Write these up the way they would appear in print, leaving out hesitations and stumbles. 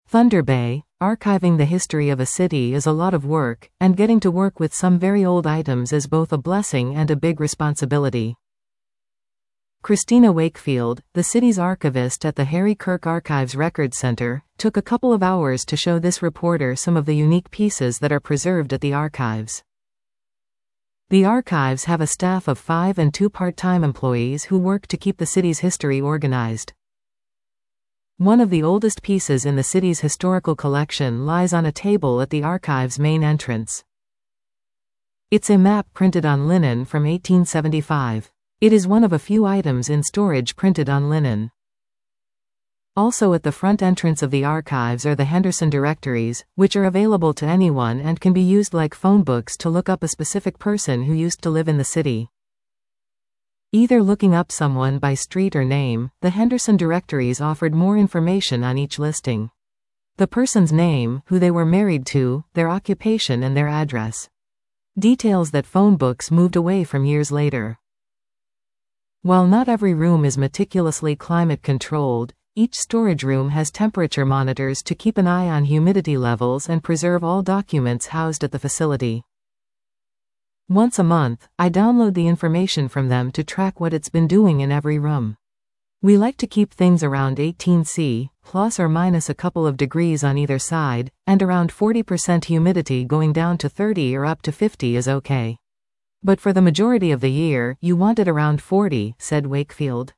Thunder Bay, archiving the history of a city is a lot of work, and getting to work with some very old items is both a blessing and a big responsibility. Christina Wakefield, the city's archivist at the Harry Kirk Archives Record Center, took a couple of hours to show this reporter some of the unique pieces that are preserved at the archives. The archives have a staff of 5 and 2 part-time employees who work to keep the city's history organized. One of the oldest pieces in the city's historical collection lies on a table at the archive's main entrance. It's a map printed on linen from 1875. It is one of a few items in storage printed on linen. Also at the front entrance of the archives are the Henderson directories, which are available to anyone and can be used like phone books to look up a specific person who used to live in the city. Either looking up someone by street or name, the Henderson directories offered more information on each listing. The person's name, who they were married to, their occupation and their address. Details that phone books moved away from years later. While not every room is meticulously climate controlled, each storage room has temperature monitors to keep an eye on humidity levels and preserve all documents housed at the facility. Once a month, I download the information from them to track what it's been doing in every room. We like to keep things around 18°C, plus or minus a couple of degrees on either side, and around 40% humidity. Going down to 30 or up to 50 is okay. But for the majority of the year, you want it around 40, said Wakefield.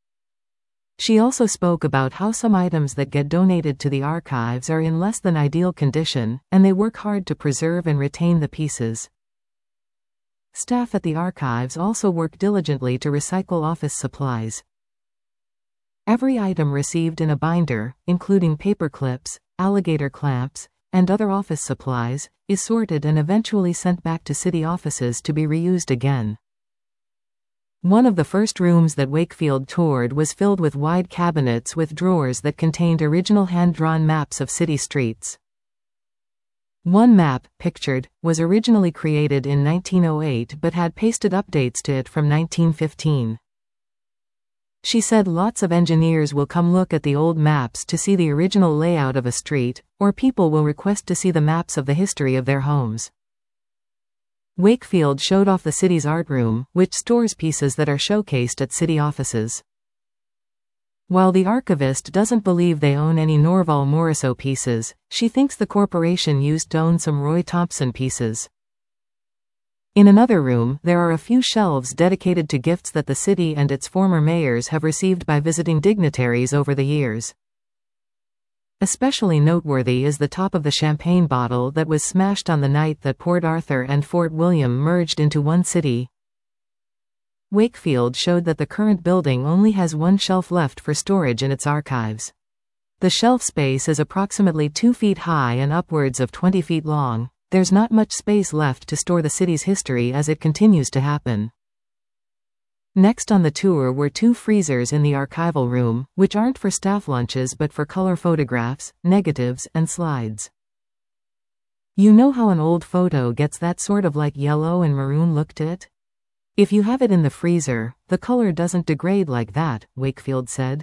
She also spoke about how some items that get donated to the archives are in less than ideal condition, and they work hard to preserve and retain the pieces. Staff at the archives also work diligently to recycle office supplies. Every item received in a binder, including paper clips, alligator clamps, and other office supplies, is sorted and eventually sent back to city offices to be reused again. One of the first rooms that Wakefield toured was filled with wide cabinets with drawers that contained original hand-drawn maps of city streets. One map, pictured, was originally created in 1908 but had pasted updates to it from 1915. She said lots of engineers will come look at the old maps to see the original layout of a street, or people will request to see the maps of the history of their homes. Wakefield showed off the city's art room, which stores pieces that are showcased at city offices. While the archivist doesn't believe they own any Norval Morrisseau pieces, she thinks the corporation used to own some Roy Thompson pieces. In another room, there are a few shelves dedicated to gifts that the city and its former mayors have received by visiting dignitaries over the years. Especially noteworthy is the top of the champagne bottle that was smashed on the night that Port Arthur and Fort William merged into one city. Wakefield showed that the current building only has one shelf left for storage in its archives. The shelf space is approximately 2 feet high and upwards of 20 feet long. There's not much space left to store the city's history as it continues to happen. Next on the tour were 2 freezers in the archival room, which aren't for staff lunches but for color photographs, negatives, and slides. You know how an old photo gets that sort of like yellow and maroon look to it? If you have it in the freezer, the color doesn't degrade like that, Wakefield said.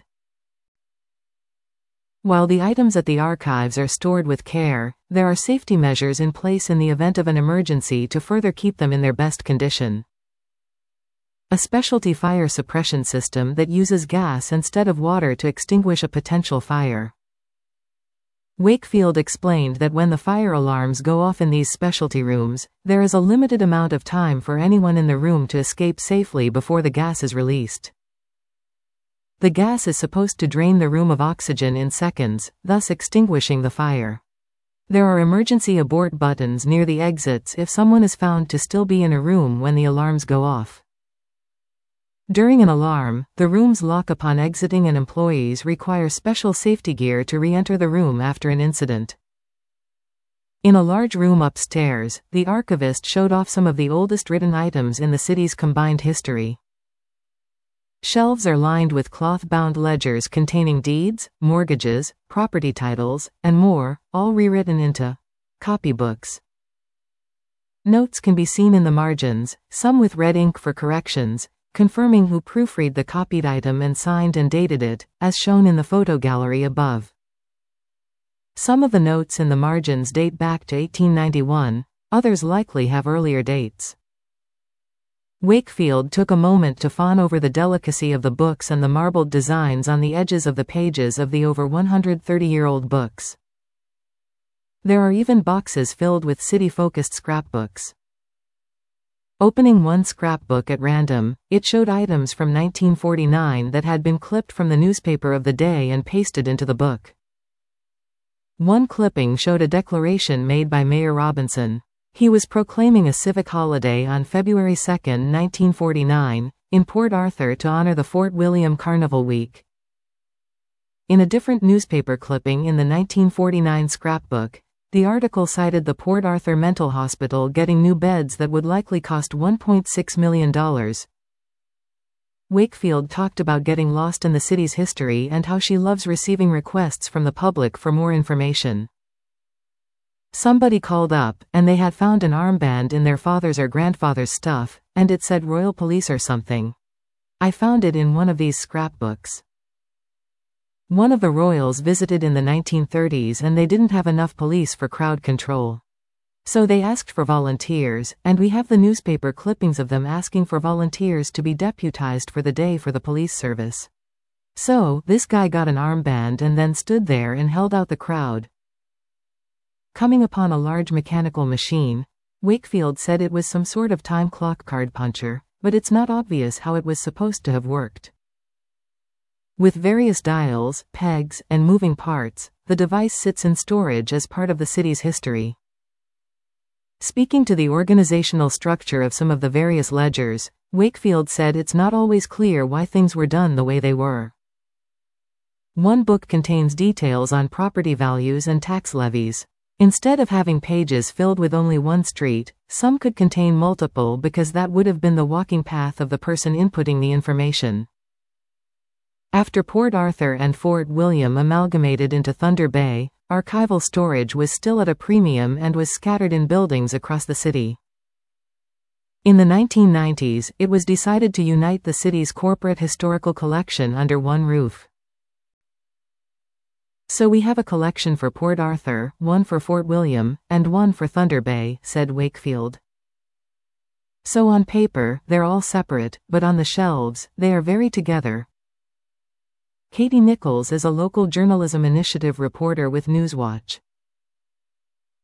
While the items at the archives are stored with care, there are safety measures in place in the event of an emergency to further keep them in their best condition. A specialty fire suppression system that uses gas instead of water to extinguish a potential fire. Wakefield explained that when the fire alarms go off in these specialty rooms, there is a limited amount of time for anyone in the room to escape safely before the gas is released. The gas is supposed to drain the room of oxygen in seconds, thus extinguishing the fire. There are emergency abort buttons near the exits if someone is found to still be in a room when the alarms go off. During an alarm, the rooms lock upon exiting and employees require special safety gear to re-enter the room after an incident. In a large room upstairs, the archivist showed off some of the oldest written items in the city's combined history. Shelves are lined with cloth-bound ledgers containing deeds, mortgages, property titles, and more, all rewritten into copybooks. Notes can be seen in the margins, some with red ink for corrections, confirming who proofread the copied item and signed and dated it, as shown in the photo gallery above. Some of the notes in the margins date back to 1891, others likely have earlier dates. Wakefield took a moment to fawn over the delicacy of the books and the marbled designs on the edges of the pages of the over 130-year-old books. There are even boxes filled with city-focused scrapbooks. Opening one scrapbook at random, it showed items from 1949 that had been clipped from the newspaper of the day and pasted into the book. One clipping showed a declaration made by Mayor Robinson. He was proclaiming a civic holiday on February 2, 1949, in Port Arthur to honor the Fort William Carnival Week. In a different newspaper clipping in the 1949 scrapbook, the article cited the Port Arthur Mental Hospital getting new beds that would likely cost $1.6 million. Wakefield talked about getting lost in the city's history and how she loves receiving requests from the public for more information. Somebody called up, and they had found an armband in their father's or grandfather's stuff, and it said Royal Police or something. I found it in one of these scrapbooks. One of the royals visited in the 1930s and they didn't have enough police for crowd control. So they asked for volunteers, and we have the newspaper clippings of them asking for volunteers to be deputized for the day for the police service. So, this guy got an armband and then stood there and held out the crowd. Coming upon a large mechanical machine, Wakefield said it was some sort of time clock card puncher, but it's not obvious how it was supposed to have worked. With various dials, pegs, and moving parts, the device sits in storage as part of the city's history. Speaking to the organizational structure of some of the various ledgers, Wakefield said it's not always clear why things were done the way they were. One book contains details on property values and tax levies. Instead of having pages filled with only one street, some could contain multiple because that would have been the walking path of the person inputting the information. After Port Arthur and Fort William amalgamated into Thunder Bay, archival storage was still at a premium and was scattered in buildings across the city. In the 1990s, it was decided to unite the city's corporate historical collection under one roof. So we have a collection for Port Arthur, one for Fort William, and one for Thunder Bay, said Wakefield. So on paper, they're all separate, but on the shelves, they are very together. Katie Nichols is a local journalism initiative reporter with Newswatch.